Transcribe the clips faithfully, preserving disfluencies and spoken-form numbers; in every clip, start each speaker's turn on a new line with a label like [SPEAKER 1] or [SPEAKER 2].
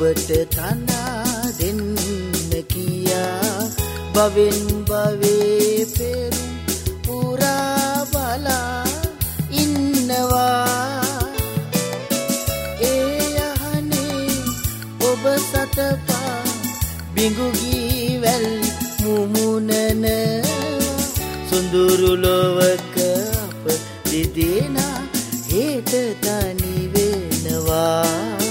[SPEAKER 1] ඔබට තනා දෙන්න කියා භවෙන් භවේ පෙරුම් පුරා බලා ඉන්නවා ඒ යහනේ ඔබ සතපා බිඟුගී වැල් මුමුණනවා සොඳුරු ලොවක අප දෙදෙනා හෙට තනි වෙනවා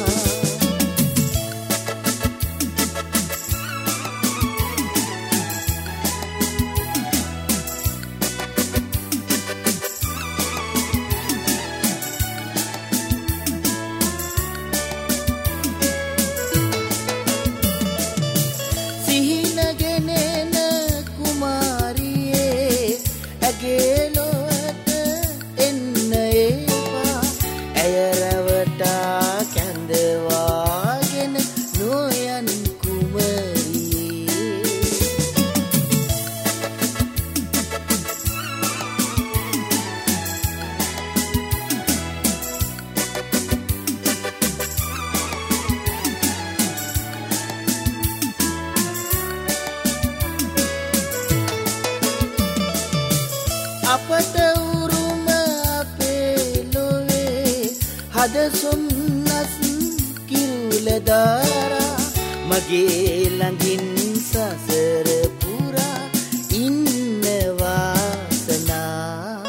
[SPEAKER 1] අපට උරුම අපේ ලොවේ හද සොම්නස් කිරුල දාරා මගේ ළඟින් සසර පුරා ඉන්න වාසනා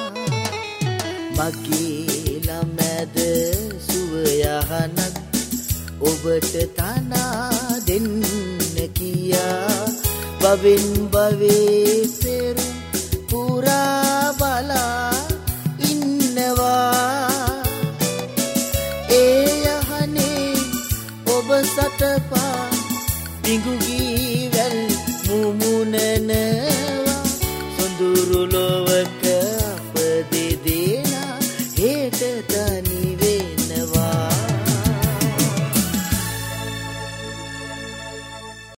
[SPEAKER 1] මගේ ළමැද සුව යහනක් ඔබට තනා දෙන්න කියා භවෙන් භවේ පෙරුම් පුරා බලා ඉන්නවා ඒ යහනේ ඔබ සතපා බිඟුගී වැල් මුමුණනවා සොඳුරු